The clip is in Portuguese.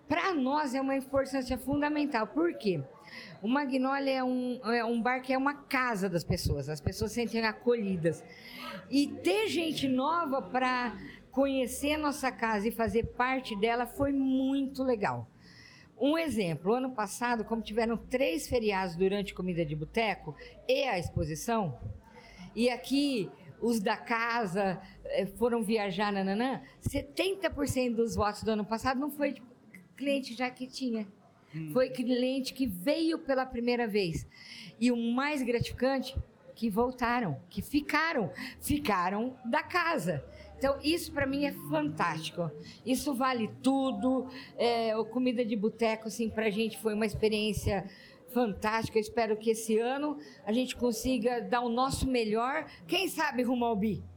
Para nós é uma importância fundamental. Por quê? O Magnolia é um bar que é uma casa das pessoas. As pessoas se sentem acolhidas. E ter gente nova para conhecer a nossa casa e fazer parte dela foi muito legal. Um exemplo, ano passado, como tiveram 3 feriados durante Comida de Boteco e a exposição, e aqui os da casa foram viajar, 70% dos votos do ano passado não foi de cliente já que tinha. Foi cliente que veio pela primeira vez. E o mais gratificante, que voltaram, que ficaram da casa. Então, isso para mim é fantástico. Isso vale tudo. O Comida de Boteco, assim, para a gente foi uma experiência fantástica. Eu espero que esse ano a gente consiga dar o nosso melhor. Quem sabe rumo ao bi?